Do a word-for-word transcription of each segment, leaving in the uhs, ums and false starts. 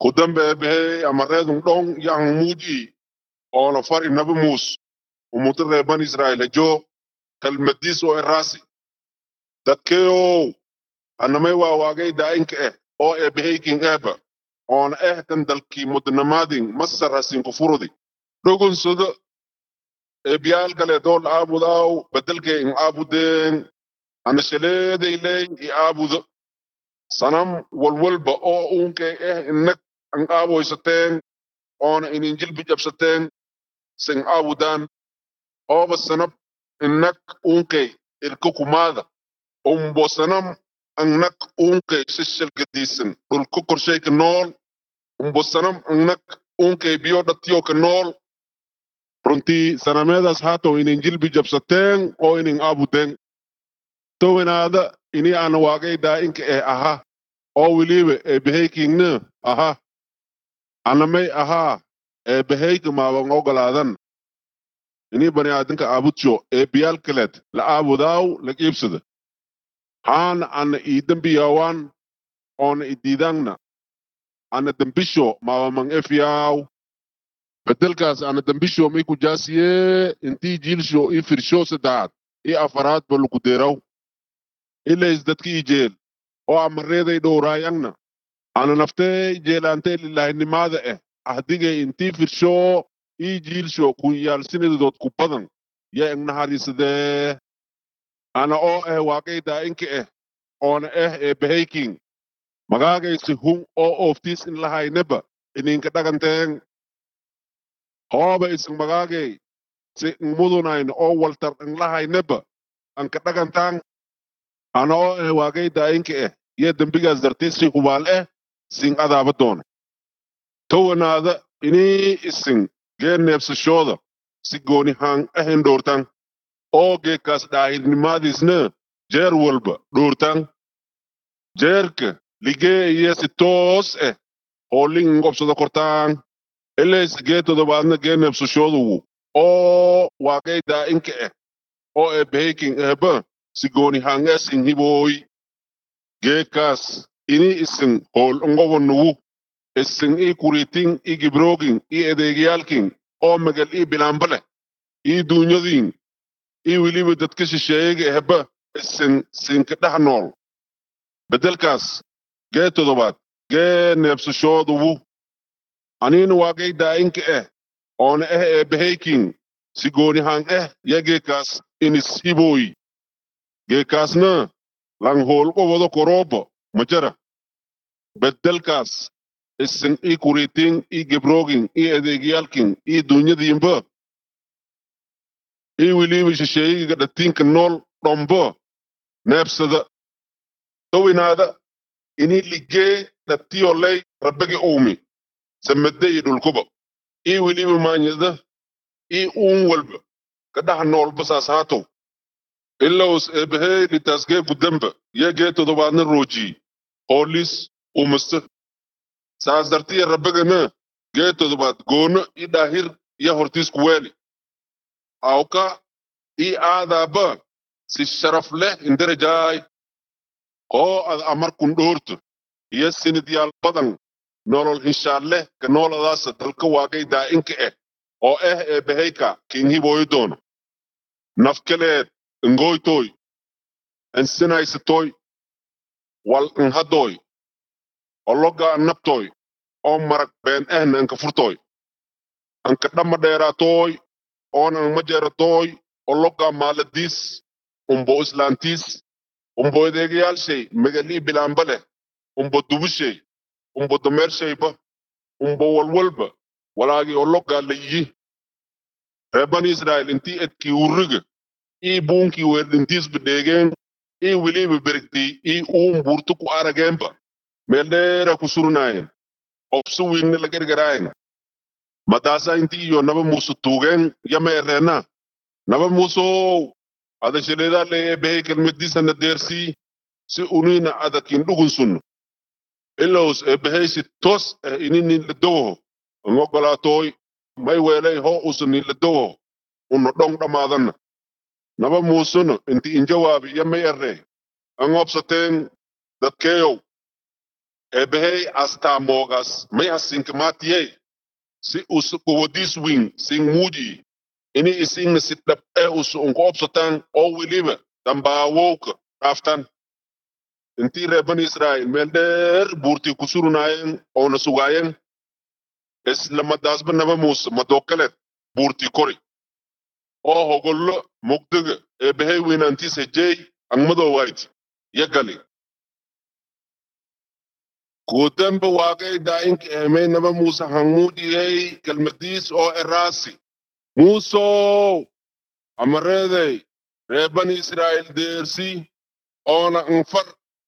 kudam be be amare dung dong yang muji ona far inabi mus umutre ban Israel jo kal medis o rasi dakeo aname wa wagay daing ke o e behaking eba on eh kan dalki mudnamading masar hasin kufurudi dogun sudo e bial kale dol abudaw badalke in abuden ana shelede ilay i abudo sanam walwal ba o unke eh innak ang abo isaten on in injil bijab saten sing abudan o basanap innak unke irkukumada um bosanam angnak unke sishal gedisin dul kukur shay knol um bosanam angnak unke bioda tiyo knol pronti sanamedas hato in injil bijab saten o in abuden to wenada ini ana wagay da inke eh aha o wiliwe e behaking ne aha anamay aha e behayk ma wangogaladan ini bani adinka abutcho e bial kelet la abudaw la ibsada han an idambiyawan on ididangna ana dambisho ma mang efiyaw bedelkas ana dambisho mi ku jasiye inti jilsho i firsho sadat i afarat balukuderaw ila izdadki ijel o amrede dorayangna ana nafte jelante lillahi nimada eh ahdige inti firsho i jilsho ku yal sinid dot ku badan ya ang naharisde ana o eh waqayda inke eh on eh e behaking magagay si hung o oftis in lahay neba inin kadaganteng hoba isang magagay si mudunain o walter in lahay neba ang kadagantang ano o eh waqayda inke eh ye dembigas dartis si kubal eh sing adabadon towanada ini ising gen nebsa shoda si goni hang eh dortang o ge kas dahil ni madis ne jer wolba dortang jerke lige yes tos eh holing ngopso da kortang eles geto do badna genep so shodu o wagay da inke eh o e baking eba sigoni hanges in hiboy gekas ini isin hol ngobon nu isin i kuriting i gibrogin i edegialkin o megal i bilambale i dunyadin i wilibe dadkishi sheege eba isin sin kadahnol bedelkas geto do bad ge nebso shodu anin wagay da inke eh on eh e behaking sigoni hang eh yege kas inis hiboy ge kas na lang hol ko wodo korobo majara bedel kas isin i kuriting i gebrogin i edegialkin i dunya dimba i wili wi shey ga da tink nol dombo nepsada towinada ini ligge da tiolay rabbege umi semede yidul kuba i wili wi manyada i un walba kada nol basa sato illa us ebehe li tasge budamba ye geto do ban roji polis umst sazarti rabbege na geto do bat gona i dahir ya hortis kweli auka i adaba si sharaf leh indere jay o amar kundurt yesin diyal badan nolol inshallah ka nolodaas dalka waagay da inka eh oo eh e behayka kingi boydon nafkaleed ngoytoy ensinaystoy wal nhadoy ologa naptoy o marak ben ehna anka furtoy anka dama dheeratoy onan majeratoy ologa maladis umbo islantis umbo edegiyal shay megali bilambale umbo dubushay umbo domer shayba umbo walwalba walaagi ologa layi reban Israel inti etki urige i bunki werdintis bedegen i wili beberkti i um burtu ku aragemba meldera kusurnayen opsu wingne lagergarayen madasa inti yo naba musu tugen yamerena naba muso ada sheleda le bekel medisa na dersi si unina ada kin dugun sun elos e behesi tos inini le do ngogola toy may wele ho usuni le do uno dong damadan naba musuno inti injawabi yamayere angop saten dat keo ebehey asta mogas may asing kematiye si us ko this wing sing mudi ini ising sitap e us ungko opsotan o wilibe tamba woke aftan inti reban Israel melder burti kusurunayen ona sugayen es lama dasban naba mus madokalet burti kori o hogollo mugdige ebehey winanti sejey angmado wait yagali Kutem pe wage daing eme naba Musa hangmudi hey kelmadis o erasi. Muso amarede reban Israel dersi ona ngfar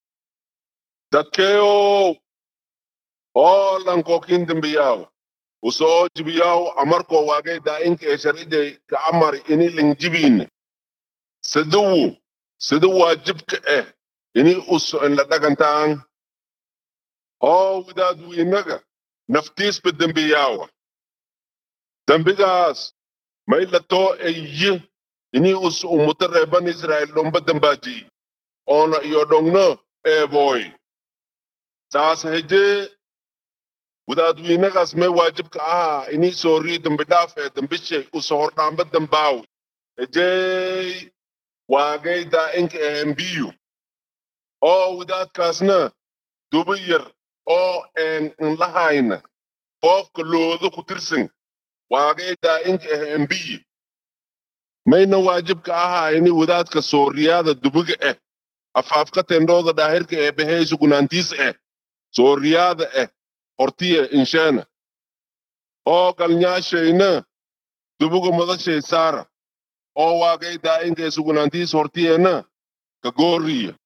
dakeo o lang kokin dembiyaw. Uso jibiyaw amarko wage daing esharide ka amar ini lingjibin. Sedu sedu wajib ke eh ini uso en ladagantang o widad winaga naftis pe dembiyaw. Dambigas may lato ay ini us umuter reban Israel lomba dambaji ona yodong no e boy sas heje without winagas may wajib ka ah ini sorry dambidafe dambishe us hordamba dambaw heje wagay da ink embiu o without kasna dubiyar o en lahaina of klodo kutirsin wagay da ink embiu mayna wajib ka aha ini wadaadka sooriyada dubiga eh afaafka tendooda daahirka ee behey sugunantiis eh sooriyada eh hortiya inshana oo galnyaashayna dubiga madashay saara oo waagay daa'inka ee sugunantiis hortiyana ka gooriya